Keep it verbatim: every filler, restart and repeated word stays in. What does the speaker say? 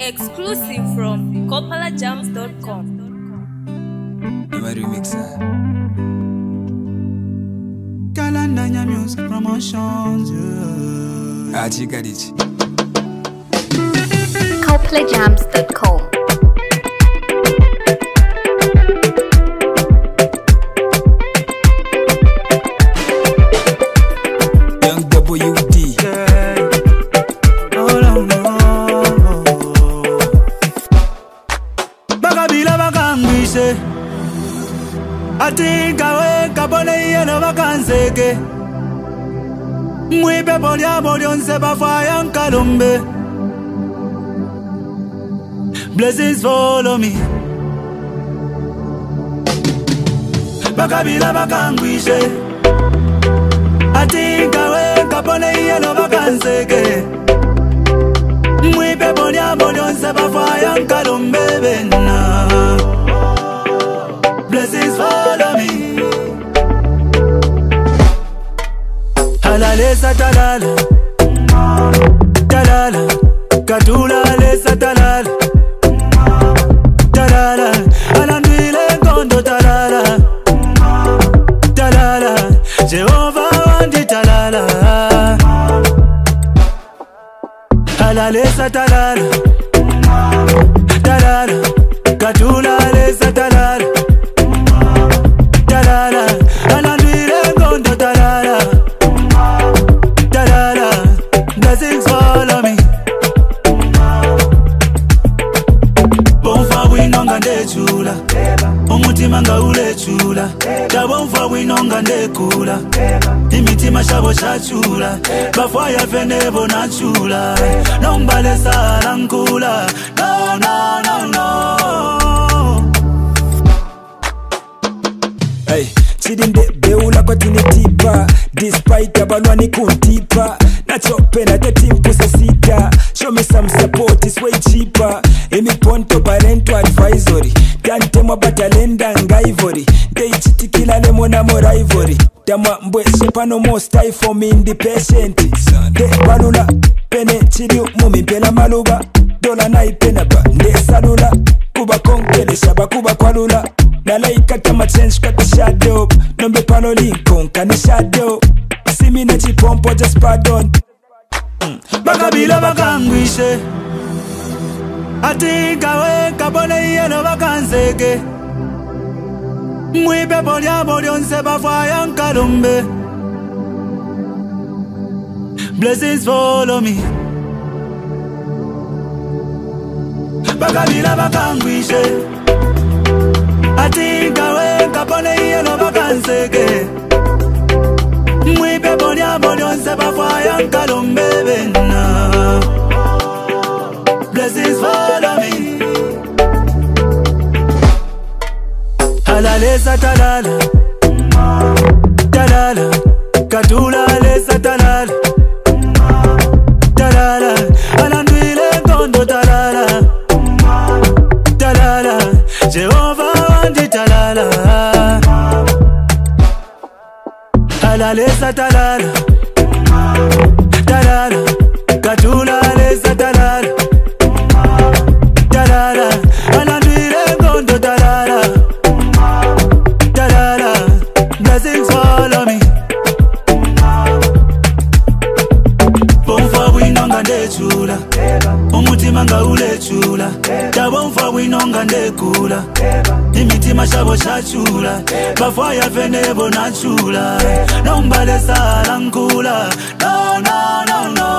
Exclusive from Copala Jams dot com. Never remixer. Kalandanya Music Promotions. Yeah. Ah, chica dici. Copala Jams dot com. Young W D. Yeah. Oh, no, no. Bakabila bakangwishe. Atinga we kabone yeno bakanseke. Mwibe bolya bolyonse bafaya nkalumbe. Blessings follow me. Bakabila bakangwishe. Atinga we kabone yeno bakanseke. Mwibe bolya bolyonse bafaya nkalumbe bena. Blessings follow me. Halalesa talala, talala, katula lesa talala, talala, alandwile kondo talala, talala, Jehovah wandi talala. Halalesa talala, talala, katula lesa talala. Talala, alandwile kondo talala, talala, blessings follow me. Bonfa winonga nde chula, umutima nga ule chula. Tabonfa winonga nde kula, imitima shabo shachula. Bafaya fenebo na chula, nombale sala nkula. No, no, no, no. Hey, chidinde beula kwa tinitipa. Despite abalwani kuntipa. Nachope na the team pusa sita. Show me some support, it's way cheaper. Emi ponto parento advisory. Dante mwa batalenda nga ivory. Day chitikila lemo na mo rivalry. Dama mbwe shepano mo style for me independent. De balula, pene chidi mumi pela maluba. Dola na ipena ba, nde salula. Kuba konkele shaba kuba kwalula. Nala ikata ma change kata shadow. Nombe pano linkon kani shadow. Simi na chipompo just pardon. mm. Bakabila bakangwishe. Atinga we kabone yeno bakanseke. Mwibe bolya bolyonse bafaya nkalumbe. Blessings follow me. Bakabila bakangwishe. Atinga we kabone yeno bakanseke. Mwibe bolya bolyonse bafaya nkalumbe bena. Blessings follow me. Halalesa talala, talala, katula lesa talala, talala, alandwile kondo talala, talala, Jehovah wandi talala. Halalesa talala, talala, katula lesa talala, talala, alandwile kondo talala, talala, blessings follow me. Bonfa winonga nde chula, umutima nga ule chula. Tabonfa winonga nde kula, imitima shabo shachula. Bafaya fenebo na chula, nombale sala nkula. No, no, no, no.